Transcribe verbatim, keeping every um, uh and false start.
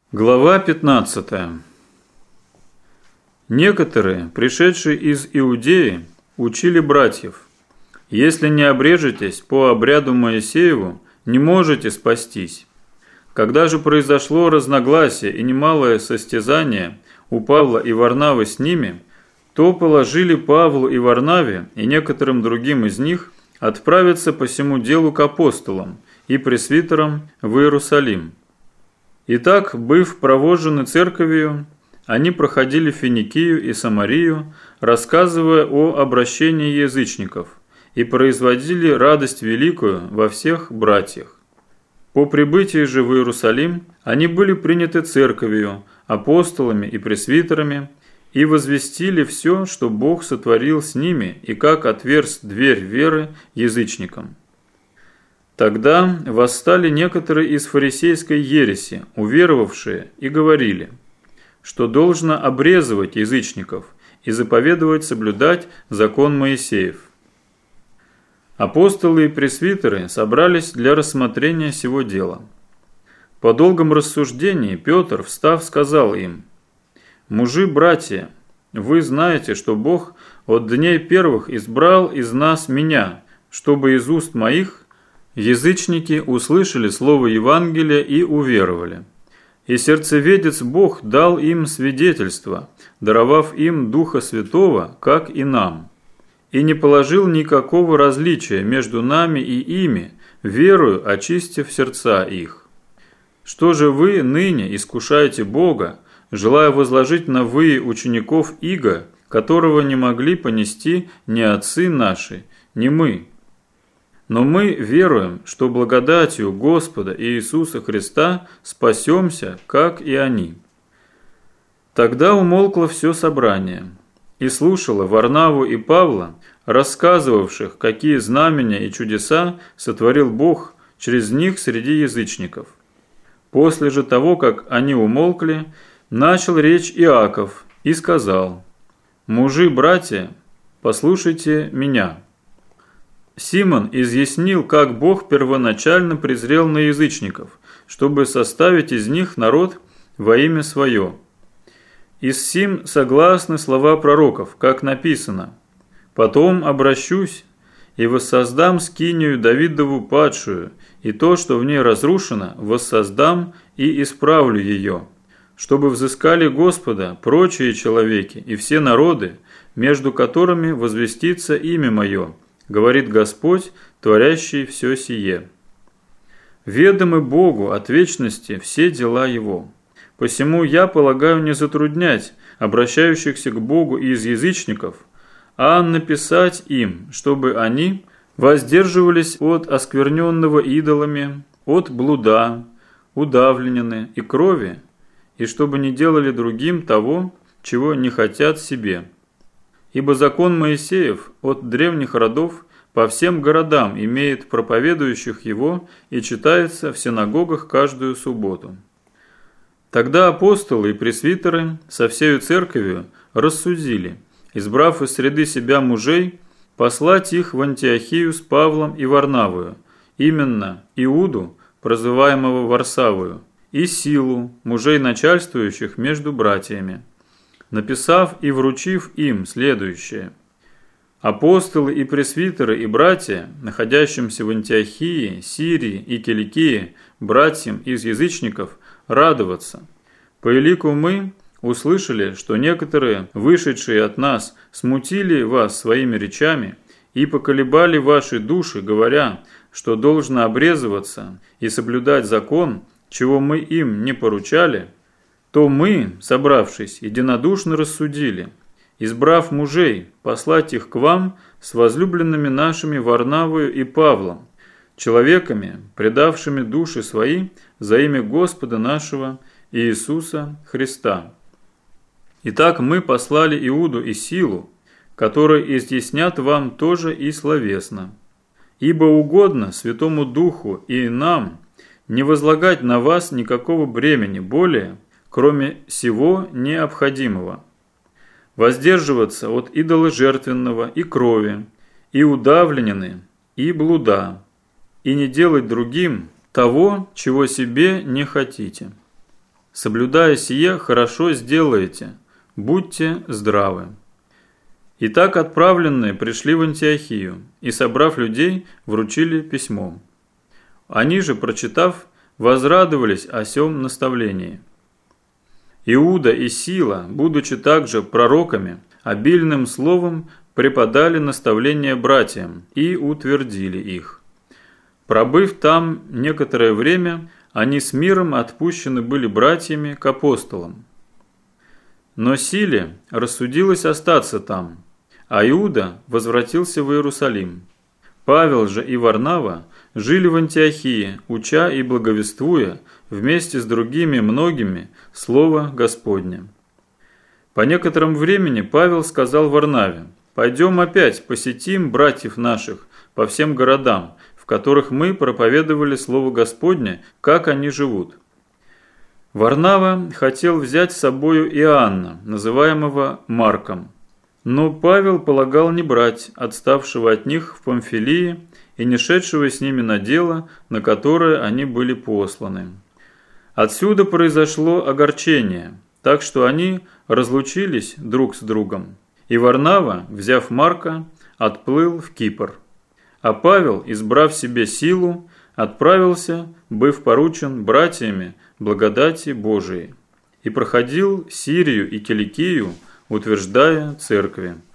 Глава пятнадцатая. Некоторые, пришедшие из Иудеи, учили братьев: «Если не обрежетесь по обряду Моисееву, не можете спастись». Когда же произошло разногласие и немалое состязание у Павла и Варнавы с ними, то положили Павлу и Варнаве и некоторым другим из них отправиться по сему делу к апостолам и пресвитерам в Иерусалим. Итак, быв провожены церковью, они проходили Финикию и Самарию, рассказывая о обращении язычников, и производили радость великую во всех братьях. По прибытии же в Иерусалим они были приняты церковью, апостолами и пресвитерами, и возвестили все, что Бог сотворил с ними, и как отверз дверь веры язычникам. Тогда восстали некоторые из фарисейской ереси, уверовавшие, и говорили, что должно обрезывать язычников и заповедовать соблюдать закон Моисеев. Апостолы и пресвитеры собрались для рассмотрения сего дела. По долгом рассуждении Петр, встав, сказал им: «Мужи, братья, вы знаете, что Бог от дней первых избрал из нас меня, чтобы из уст моих язычники услышали слово Евангелия и уверовали. И сердцеведец Бог дал им свидетельство, даровав им Духа Святого, как и нам, и не положил никакого различия между нами и ими, верою очистив сердца их. Что же вы ныне искушаете Бога, желая возложить на вы учеников иго, которого не могли понести ни отцы наши, ни мы? Но мы веруем, что благодатью Господа Иисуса Христа спасемся, как и они». Тогда умолкло все собрание, и слушало Варнаву и Павла, рассказывавших, какие знамения и чудеса сотворил Бог через них среди язычников. После же того, как они умолкли, начал речь Иаков и сказал: «Мужи, братья, послушайте меня». Симон изъяснил, как Бог первоначально презрел на язычников, чтобы составить из них народ во имя свое. И с сим согласны слова пророков, как написано: «Потом обращусь и воссоздам скинию Давидову падшую, и то, что в ней разрушено, воссоздам и исправлю ее, чтобы взыскали Господа прочие человеки и все народы, между которыми возвестится имя мое, говорит Господь, творящий все сие. Ведомы Богу от вечности все дела Его. Посему я полагаю не затруднять обращающихся к Богу из язычников, а написать им, чтобы они воздерживались от оскверненного идолами, от блуда, удавленины и крови, и чтобы не делали другим того, чего не хотят себе. Ибо закон Моисеев от древних родов по всем городам имеет проповедующих его и читается в синагогах каждую субботу». Тогда апостолы и пресвитеры со всею церковью рассудили, избрав из среды себя мужей, послать их в Антиохию с Павлом и Варнавою, именно Иуду, прозываемого Варсавою, и Силу, мужей начальствующих между братьями, написав и вручив им следующее: «Апостолы и пресвитеры и братья, находящимся в Антиохии, Сирии и Киликии, братьям из язычников, радоваться. По элику мы услышали, что некоторые, вышедшие от нас, смутили вас своими речами и поколебали ваши души, говоря, что должно обрезываться и соблюдать закон, чего мы им не поручали, то мы, собравшись, единодушно рассудили, избрав мужей, послать их к вам с возлюбленными нашими Варнавою и Павлом, человеками, предавшими души свои за имя Господа нашего Иисуса Христа. Итак, мы послали Иуду и Силу, которые изъяснят вам тоже и словесно. Ибо угодно Святому Духу и нам не возлагать на вас никакого бремени более, кроме сего необходимого. Воздерживаться от идоложертвенного и крови, и удавленины, и блуда, и не делать другим того, чего себе не хотите. Соблюдая сие, хорошо сделаете, будьте здравы». Итак, отправленные пришли в Антиохию и, собрав людей, вручили письмо. Они же, прочитав, возрадовались о сем наставлении. Иуда и Сила, будучи также пророками, обильным словом преподали наставления братьям и утвердили их. Пробыв там некоторое время, они с миром отпущены были братьями к апостолам. Но Силе рассудилось остаться там, а Иуда возвратился в Иерусалим. Павел же и Варнава жили в Антиохии, уча и благовествуя вместе с другими многими слово Господне. По некотором времени Павел сказал Варнаве: «Пойдем опять посетим братьев наших по всем городам, в которых мы проповедовали слово Господне, как они живут». Варнава хотел взять с собою Иоанна, называемого Марком. Но Павел полагал не брать отставшего от них в Памфилии и не шедшего с ними на дело, на которое они были посланы. Отсюда произошло огорчение, так что они разлучились друг с другом, и Варнава, взяв Марка, отплыл в Кипр. А Павел, избрав себе Силу, отправился, быв поручен братьями благодати Божией, и проходил Сирию и Киликию, утверждая церкви.